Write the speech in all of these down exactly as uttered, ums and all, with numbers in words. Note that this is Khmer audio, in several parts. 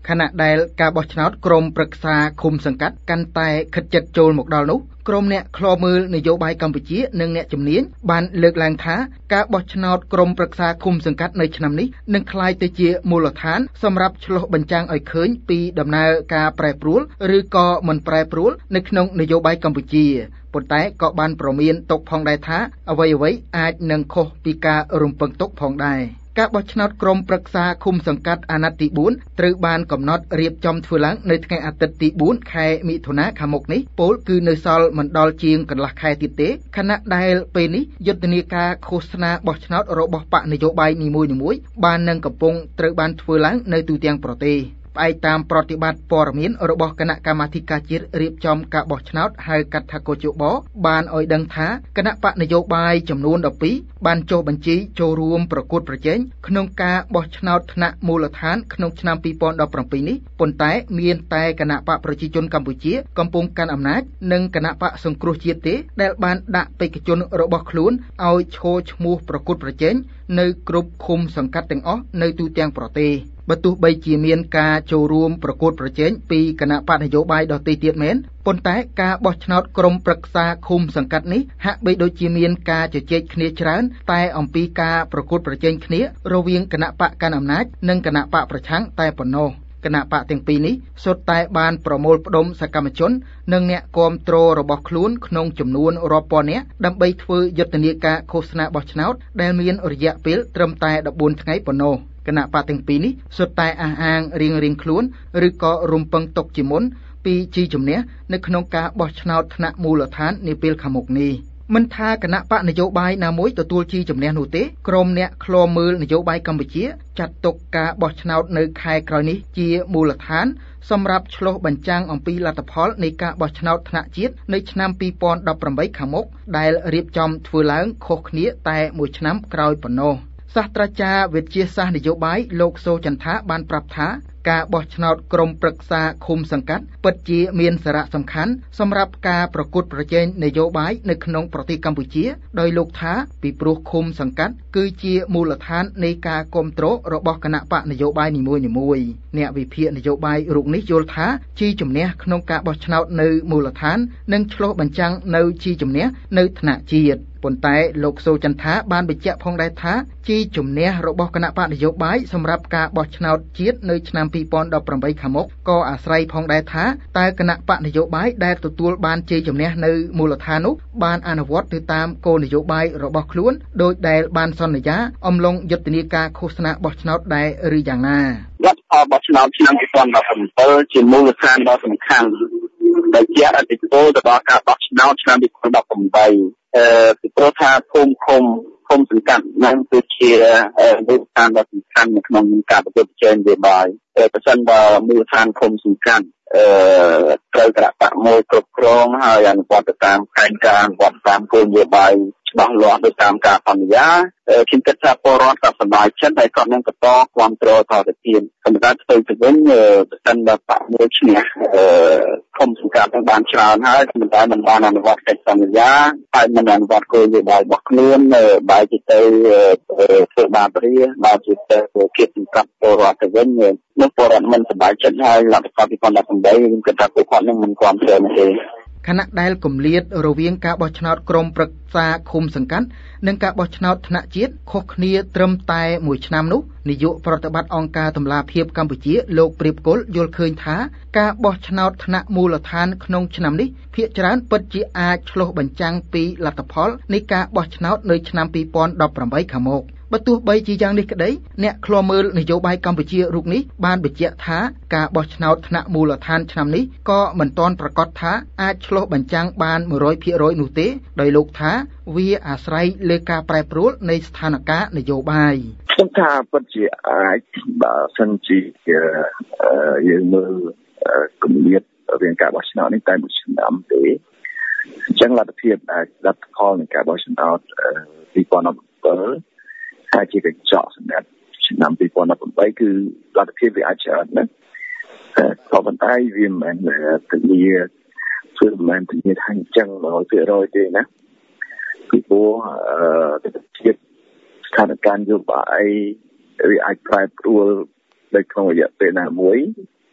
ខណៈដែលការបោះឆ្នោតក្រុមប្រឹក្សាឃុំសង្កាត់កាន់តែខិតជិតចូលមកដល់នោះក្រុមអ្នកឃ្លាំមើលនយោបាយកម្ពុជានិងអ្នកជំនាញបានលើកឡើងថាការបោះឆ្នោតក្រុមប្រឹក្សាឃុំសង្កាត់នៅឆ្នាំនេះនឹងក្លាយទៅជាមូលដ្ឋានសម្រាប់ឆ្លុះបញ្ចាំងឲ្យឃើញពីដំណើរការប្រែប្រួលឬក៏មិនប្រែប្រួលនៅក្នុងនយោបាយកម្ពុជាប៉ុន្តែក៏បានប្រមានទុកផងដែរថាអ្វីៗអាចនឹងខុសពីការរំពឹងទុកផងដែរការបោះឆ្នោតក្រុមប្រឹក្សាឃុំសង្កាត់អាណត្តិទីបួនត្រូវបានកំណត់រៀបចំធ្វើឡើងនៅថ្ងៃអាទិត្យទីបួនខែមិថុនាខាងមុខនេះពលគឺនៅសល់មិនដល់ជាងកន្លះខែទៀតទេខណៈដែលពេលនេះយុទ្ធនាការឃោសនាបោះឆ្នោតរបស់បកនយោបាយនីមួយៗបាននឹងកំពុងត្រូវបានធ្វើឡើងនៅទូទាំងប្រទេសផ្អែកតាមប្រតិបត្តិព័ត៌មានរបស់គណៈកម្មាធិការជាតិរៀបចំការបោះឆ្នោតហៅកាត់ថាកោជបបានឲ្យដឹងថាគណៈបកនយោបាយចំនួនដប់ពីរបានចុះបញ្ជីចូលរួមប្រកួតប្រជែងក្នុងការបោះឆ្នោតថ្នាក់មូលដ្ឋានក្នុងឆ្នាំពីរពាន់ដប់ប្រាំពីរនេះប៉ុន្តែមានតែគណៈបកប្រជាជនកម្ពុជាកំពុងកាន់អំណាចនិងគណៈបកសង្គ្រោះជាតិទេដែលបានដាក់បេក្ខជនរបស់ខ្លួនឲ្យឈរឈ្មោះប្រកួតប្រជែងនៅគ្រប់ឃុំសង្កាត់ទាំងអស់នៅទូទាំងប្រទេសបើទោះបីជាមានការចូលរួមប្រកួតប្រជែងពីគណៈបកនយោបាយដទៃទៀតមែនប៉ុន្តែការបោះឆ្នោតក្រុមប្រឹក្សាឃុំសង្កាត់នេះហាក់បីដូចជាមានការជជែកគ្នាច្រើនតែអំពីការប្រកួតប្រជែងគ្នារវាងគណៈបកកាន់អំណាចនិងគណៈបកប្រឆាំងតែប៉ុណ្ណោះគណៈបកទាំងពីរនេះសុទ្ធតែបានប្រមូលផ្ដុំសកម្មជននិងអ្នកគាំទ្ររបស់ខ្លួនក្នុងចំនួនរាប់ពាន់នាក់ដើម្បីធ្វើយុទ្ធនាការឃោសនាបោះឆ្នោតដែលមានរយៈពេលត្រឹមតែដប់បួនថ្ងៃប៉ុណ្ណោះគណៈបកទាំងពីរនេះសុទ្ធតែអះអាងរៀងៗខ្លួនឬក៏រំពឹងទុកជាមុនពីជីជំនះនៅក្នុងការបោះឆ្នោតថ្នាក់មូលដ្ឋាននាពេលខាងមុខនេះមិនថាគណៈបកនយោបាយណាមួយទទួលជីជំនះនោះទេក្រុមអ្នកឃ្លាំមើលនយោបាយកម្ពុជាចាត់ទុកការបោះឆ្នោតនៅខែក្រោយនេះជាមូលដ្ឋានសម្រាប់ឆ្លុះបញ្ចាំងអំពីលទ្ធផលនៃការបោះឆ្នោតថ្នាក់ជាតិនៅឆ្នាំពីរពាន់ដប់ប្រាំបីខាងមុខដែលរៀបចំធ្វើឡើងខុសគ្នាតែមួយឆ្នាំក្រោយប៉ុណ្ណោះសាស្ត្រាចារ្យវិទ្យាសាស្ត្រនយោបាយលោកសូចន្ទថាបានប្រាប់ថាការបោះឆ្នោតក្រុមប្រឹក្សាឃុំសង្កាត់ពិតជាមានសារៈសំខាន់សម្រាប់ការប្រកួតប្រជែងនយោបាយនៅក្នុងប្រទេសកម្ពុជាដោយលោកថាពីព្រោះឃុំសង្កាត់គឺជាមូលដ្ឋាននៃការគាំទ្ររបស់គណៈបកនយោបាយនីមួយៗអ្នកវិភាគនយោបាយរូបនេះយល់ថាជីជំនះក្នុងការបោះឆ្នោតនៅមូលដ្ឋាននឹងឆ្លុះបញ្ចាំងនៅជីជំនះនៅថ្នាក់ជាតិប៉ុន្តែលោកសូចន្ទថាបានបញ្ជាក់ផងដែរថាជីជំនះរបស់គណៈបកនយោបាយសម្រាប់ការបោះឆ្នោតជាតិនៅឆ្នាំពីរពាន់ដប់ប្រាំបីខាងមុខក៏អាស្រ័យផងដែរថាតើគណៈបកនយោបាយដែលទទួលបានជ័យជំនះនៅមូលដ្ឋាននោះបានអនុវត្តទៅតាមគោលនយោបាយរបស់ខ្លួនដោយដែលបានសន្យាអំឡុងយុទ្ធនាការឃោសនាបោះឆ្នោតដែរឬយ៉ាងណាលទ្ធផលបោះឆ្នោតឆ្នាំពីរពាន់ដប់ប្រាំជាមូលដ្ឋានដ៏សំខាន់ដែលជាអតិពលទៅដល់ការបោះឆ្នោតឆ្នាំពីរពាន់ដប់ប្រាំបីអឺពីព្រោះថាភូមិឃុំឃុំសង្កាត់នឹងគឺជាមូលដ្ឋានដ៏សំខាន់នៅក្នុងការប្រកួតប្រជែងនយោបាយប្រសិនបើមូលដ្ឋានឃុំសង្កាត់អឺត្រូវគណៈបកមួយគ្រប់គ្រងហើយអនុវត្តទៅតាមផែនការអនុវត្តតាមគោលនយោបាយច្បាស់លាស់ទៅតាមការសន្យាខ្ញុំគិតថាពលរដ្ឋក៏សប្បាយចិត្តហើយក៏នឹងបន្តគ្រប់គ្រងតទៅទៀតសម្រាប់ទៅទៅវិញប្រសិនបើបកមួយឈ្នះអឺឃុំសង្កាត់បានច្រើនហើយប៉ុន្តែមិនបានអនុវត្តកិច្ចសន្យាហើយមិនអនុវត្តគោលនយោបាយរបស់ខ្លួនបែរជាទៅធ្វើបាបរាបែរជាទៅគៀបសង្កត់ពលរដ្ឋទៅវិញនោះពលរដ្ឋមិនសប្បាយចិត្តហើយលទ្ធផលពីប៉ុណ្ណឹងដើម្បីខ្ញុំគិតថាពួកគាត់នឹងមិនគ្រប់គ្រងទេខណៈដែលគម្លាតរវាងការបោះឆ្នោតក្រុមប្រឹក្សាឃុំសង្កាត់និងការបោះឆ្នោតថ្នាក់ជាតិខុសគ្នាត្រឹមតែមួយឆ្នាំនោះនាយកប្រតិបត្តិអង្គការតម្លាភាពកម្ពុជាលោកព្រាបគុលយល់ឃើញថាការបោះឆ្នោតថ្នាក់មូលដ្ឋានក្នុងឆ្នាំនេះភាគច្រើនពិតជាអាចឆ្លុះបញ្ចាំងពីលទ្ធផលនៃការបោះឆ្នោតនៅឆ្នាំពីរពាន់ដប់ប្រាំបីខាងមុខបើទោះបីជាយ៉ាងនេះក្តីអ្នកឃ្លាំមើលនយោបាយកម្ពុជារូបនេះបានបញ្ជាក់ថាការបោះឆ្នោតថ្នាក់មូលដ្ឋានឆ្នាំនេះក៏មិនទាន់ប្រកាសថាអាចឆ្លុះបញ្ចាំងបានមួយរយភាគរយនោះទេដោយលោកថាវាអាស្រ័យលើការប្រែប្រួលនៃស្ថានភាពនយោបាយខ្ញុំថាពិតជាអាចបើសិនជាយើងមើលគម្លាតរវាងការបោះឆ្នោតនេះតែមួយឆ្នាំទេអញ្ចឹងលទ្ធភាពអាចលទ្ធផលនៃការបោះឆ្នោតពីរពាន់ដប់ប្រាំbảyហើយជាកញ្ចក់សម្រាប់ឆ្នាំពីរពាន់ដប់ប្រាំបីគឺលទ្ធភាពវាអាចច្រើនណាស់ក៏ប៉ុន្តែវាមិនមែនធានាគឺមិនមែនធានាថាអញ្ចឹងមួយរយភាគរយទេណាពីព្រោះអឺទិដ្ឋភាពស្ថានភាពនយោបាយវាអាចប្រែប្រួលនៅក្នុងរយៈពេលណាមួយ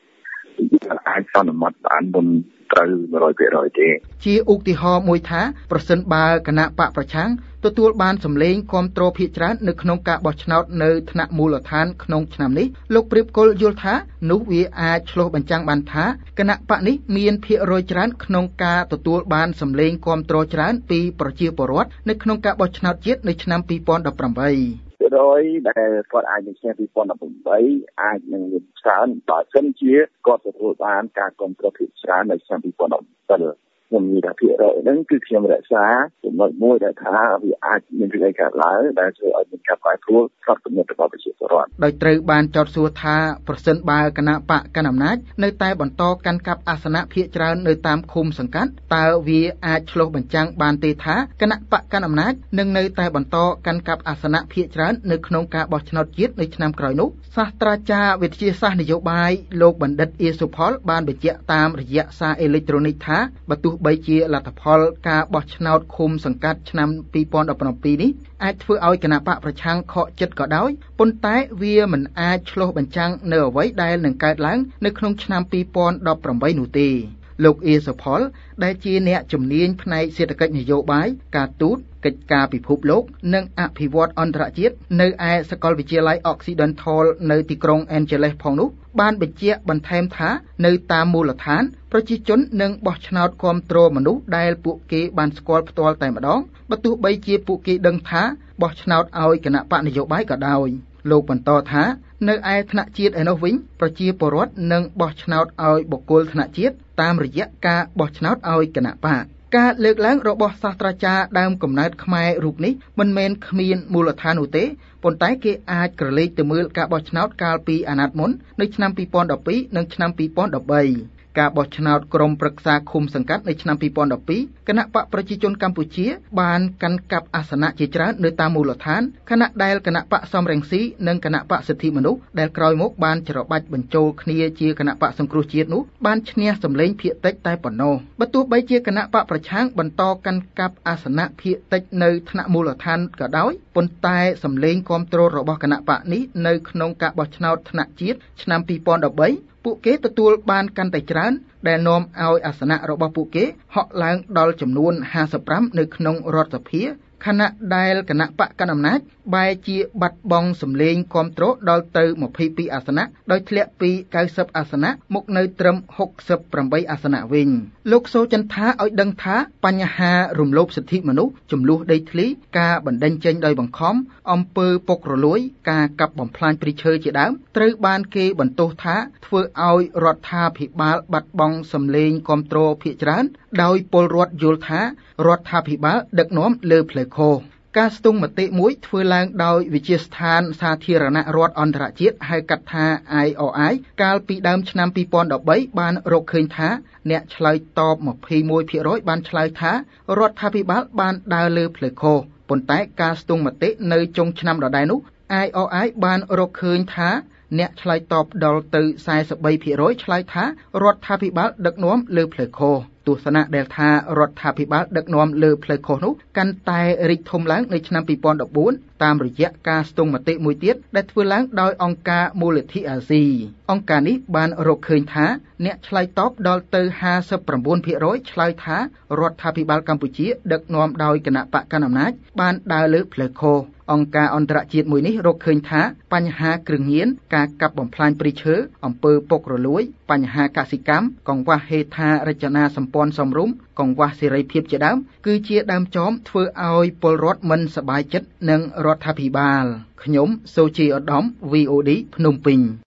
អាចសន្មត់បានមុនត្រូវ một trăm phần trăm ទេជាឧទាហរណ៍មួយថាប្រសិនបើគណៈបកប្រឆាំងទទួលបានសម្លេងគាំទ្រភាគច្រើននៅក្នុងការបោះឆ្នោតនៅថ្នាក់មូលដ្ឋានក្នុងឆ្នាំនេះលោកព្រៀបគល់យល់ថានោះវាអាចឆ្លុះបញ្ចាំងបានថាគណៈបកនេះមានភាគរយច្រើនក្នុងការទទួលបានសម្លេងគាំទ្រច្រើនពីប្រជាពលរដ្ឋនៅក្នុងការបោះឆ្នោតជាតិនៅឆ្នាំពីរពាន់ដប់ប្រាំបីរយដែលគាត់អាចនឹងឆ្នាំពីរពាន់ដប់ប្រាំបីអាចនឹងមានច្រើនបើសិនជាគាត់ទទួលបានការគាំទ្រភាគច្រើននៅឆ្នាំពីរពាន់ដប់ប្រាំbảyខ្ញុំនិយាយថាភាគរយហ្នឹងគឺខ្ញុំរក្សាចំណុចមួយដែលថាវាអាចមានវិកកើតឡើងដែលធ្វើឲ្យមានការប្រែប្រួលខុសគំនិតរបស់ប្រជាពលរដ្ឋដោយត្រូវបានចោទសួរថាប្រសិនបើគណៈបកកណ្ដាលអំណាចនៅតែបន្តកាន់កាប់អាសនៈភាគច្រើននៅតាមឃុំសង្កាត់តើវាអាចឆ្លុះបញ្ចាំងបានទេថាគណៈបកកណ្ដាលអំណាចនឹងនៅតែបន្តកាន់កាប់អាសនៈភាគច្រើននៅក្នុងការបោះឆ្នោតជាតិនៅឆ្នាំក្រោយនោះសាស្ត្រាចារ្យវិទ្យាសាស្ត្រនយោបាយលោកបណ្ឌិតអៀសុផលបានបញ្ជាក់តាមរយៈសារអេឡិចត្រូនិកថាបើទោះបីជាលទ្ធផលការបោះឆ្នោតឃុំសង្កាត់ឆ្នាំពីរពាន់ដប់ប្រាំពីរនេះអាចធ្វើឲ្យគណៈបកប្រឆាំងខកចិត្តក៏ដោយប៉ុន្តែវាមិនអាចឆ្លុះបញ្ចាំងនៅអ្វីដែលនឹងកើតឡើងនៅក្នុងឆ្នាំពីរពាន់ដប់ប្រាំបីនោះទេលោកអៀសុផលដែលជាអ្នកជំនាញផ្នែកសេដ្ឋកិច្ចនយោបាយការទូតកិច្ចការពិភពលោកនិងអភិវឌ្ឍអន្តរជាតិនៅឯសាកលវិទ្យាល័យ Occidental នៅទីក្រុង Angeles ផងនោះបានបញ្ជាក់បន្ថែមថានៅតាមមូលដ្ឋានប្រជាជននឹងបោះឆ្នោតគាំទ្រមនុស្សដែលពួកគេបានស្គាល់ផ្ទាល់តែម្ដងបើទោះបីជាពួកគេដឹងថាបោះឆ្នោតឲ្យគណៈបកនយោបាយក៏ដោយលោកបន្តថានៅឯថ្នាក់ជាតិឯនោះវិញប្រជាពលរដ្ឋនឹងបោះឆ្នោតឲ្យបុគ្គលថ្នាក់ជាតិតាមរយៈការបោះឆ្នោតឲ្យគណៈបកការលើកឡើងរបស់សាស្ត្រាចារ្យដើមកំណើតខ្មែររូបនេះមិនមែនគ្មានមូលដ្ឋាននោះទេប៉ុន្តែគេអាចក្រឡេកទៅមើលការបោះឆ្នោតកាលពីអាណត្តិមុននៅឆ្នាំពីរពាន់ដប់ពីរនិងឆ្នាំពីរពាន់ដប់បីការបោះឆ្នោតក្រុមប្រឹក្សាឃុំសង្កាត់នៅឆ្នាំពីរពាន់ដប់ពីរគណៈបកប្រជាជនកម្ពុជាបានកាន់កាប់អាសនៈជាច្រើននៅតាមមូលដ្ឋានខណៈដែលគណៈបកសំរងស៊ីនិងគណៈបកសិទ្ធិមនុស្សដែលក្រោយមកបានច្របាច់បញ្ចូលគ្នាជាគណៈបកសង្គ្រោះជាតិនោះបានឈ្នះសម្លេងភាគតិចតែប៉ុណ្ណោះបើទោះបីជាគណៈបកប្រឆាំងបន្តកាន់កាប់អាសនៈភាគតិចនៅថ្នាក់មូលដ្ឋានក៏ដោយប៉ុន្តែសម្លេងគាំទ្ររបស់គណៈបកនេះនៅក្នុងការបោះឆ្នោតថ្នាក់ជាតិឆ្នាំពីរពាន់ដប់បីពួកគេទទួលបានកាន់តែច្រើនដែលនាំឲ្យអាសនៈរបស់ពួកគេហក់ឡើងដល់ចំនួនห้าสิบห้าនៅក្នុងរដ្ឋសភាខណៈដែលគណៈបកកណ្ដាលអំណាចបែរជាបាត់បង់សម្លេងគាំទ្រដល់ទៅยี่สิบสองអាសនៈដោយធ្លាក់ពីเก้าสิบអាសនៈមកនៅត្រឹមหกสิบแปดអាសនៈវិញលោកសូចន្ទថាឲ្យដឹងថាបញ្ហារំលោភសិទ្ធិមនុស្សចំនួនដីធ្លីការបណ្តេញចេញដោយបង្ខំអំពើពុករលួយការកាប់បំផ្លាញព្រៃឈើជាដើមត្រូវបានគេបន្ទោសថាធ្វើឲ្យរដ្ឋាភិបាលបាត់បង់សម្លេងគាំទ្រភាគច្រើនដោយពលរដ្ឋយល់ថារដ្ឋាភិបាលដឹកនាំលើផ្លូវខុសការស្ទង់មតិមួយធ្វើឡើងដោយវិទ្យាស្ថានសាធារណរដ្ឋអន្តរជាតិហៅកាត់ថា I O I កាលពីដើមឆ្នាំពីរពាន់ដប់បីបានរកឃើញថាអ្នកឆ្លើយតបยี่สิบเอ็ดភាគរយបានឆ្លើយថារដ្ឋាភិបាលបានដើរលើផ្លូវខុសប៉ុន្តែការស្ទង់មតិនៅចុងឆ្នាំដដែលនោះ I O I បានរកឃើញថាអ្នកឆ្លើយតបដល់ទៅสี่สิบสามភាគរយឆ្លើយថារដ្ឋាភិបាលដឹកនាំលើផ្លូវខុសទស្សនៈដែលថារដ្ឋាភិបាលដឹកនាំលើផ្លូវខុសនោះកាន់តែរីកធំឡើងនៅឆ្នាំពីរពាន់ដប់បួនតាមរយៈការស្ទង់មតិមួយទៀតដែលធ្វើឡើងដោយអង្គការមូលនិធិអាស៊ីអង្គការនេះបានរកឃើញថាអ្នកឆ្លើយតបដល់ទៅห้าสิบเก้าភាគរយឆ្លើយថារដ្ឋាភិបាលកម្ពុជាដឹកនាំដោយគណៈបកកណ្ដាលអំណាចបានដើរលើផ្លូវខុសអង្គការអន្តរជាតិមួយនេះរកឃើញថាបញ្ហាគ្រឿងញៀនការកាប់បំផ្លាញព្រៃឈើអំពើពុករលួយបញ្ហាកសិកម្មកង្វះហេដ្ឋារចនាសម្ព័ន្ធសមរម្យកង្វះសេរីភាពជាដើមគឺជាដើមចមធ្វើឲ្យពលរដ្ឋមិនសប្បាយចិត្តនឹងរដ្ឋាភិបាលខ្ញុំសូជីឧត្តម V O D ភ្នំពេញ